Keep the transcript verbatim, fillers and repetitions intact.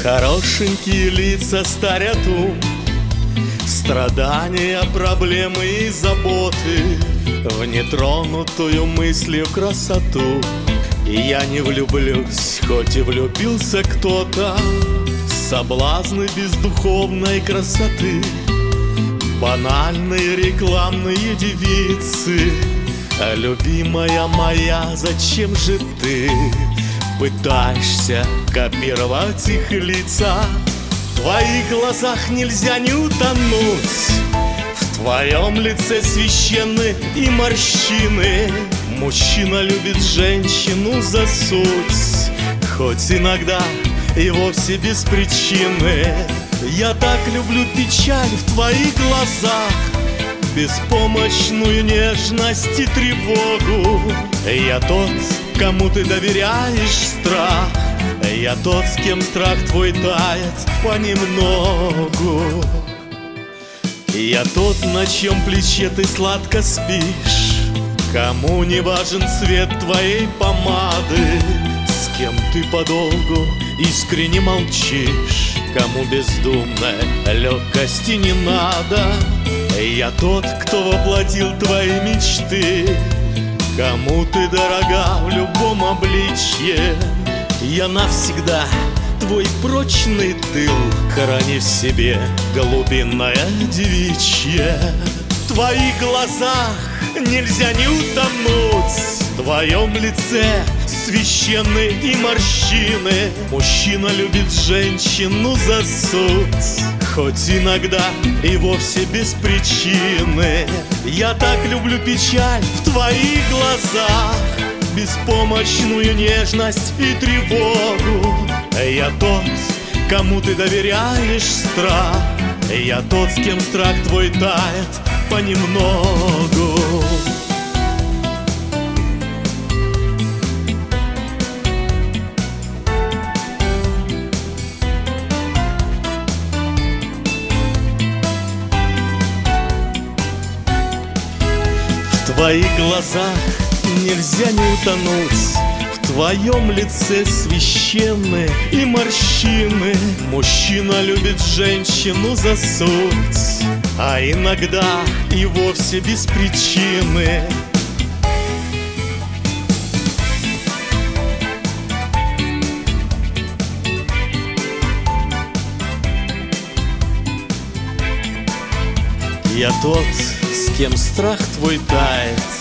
Хорошенькие лица старят ум, страдания, проблемы и заботы в нетронутую мыслью красоту. И я не влюблюсь, хоть и влюбился кто-то, соблазны бездуховной красоты, банальные рекламные девицы. Любимая моя, зачем же ты пытаешься копировать их лица? В твоих глазах нельзя не утонуть, в твоем лице священны и морщины. Мужчина любит женщину за суть, хоть иногда и вовсе без причины. Я так люблю печаль в твоих глазах, беспомощную нежность и тревогу. Я тот, кому ты доверяешь страх, я тот, с кем страх твой тает понемногу. Я тот, на чьем плече ты сладко спишь, кому не важен цвет твоей помады, с кем ты подолгу искренне молчишь, кому бездумной легкости не надо. Я тот, кто воплотил твои мечты, кому ты дорога в любом обличье. Я навсегда твой прочный тыл, храни в себе глубинное девичье. В твоих глазах нельзя не утонуть, в твоем лице священны и морщины. Мужчина любит женщину за суть, хоть иногда и вовсе без причины. Я так люблю печаль в твоих глазах, беспомощную нежность и тревогу. Я тот, кому ты доверяешь страх, я тот, с кем страх твой тает понемногу. В твоих глазах нельзя не утонуть, в твоем лице священны и морщины. Мужчина любит женщину за суть, а иногда и вовсе без причины. Я тот, с кем страх твой тает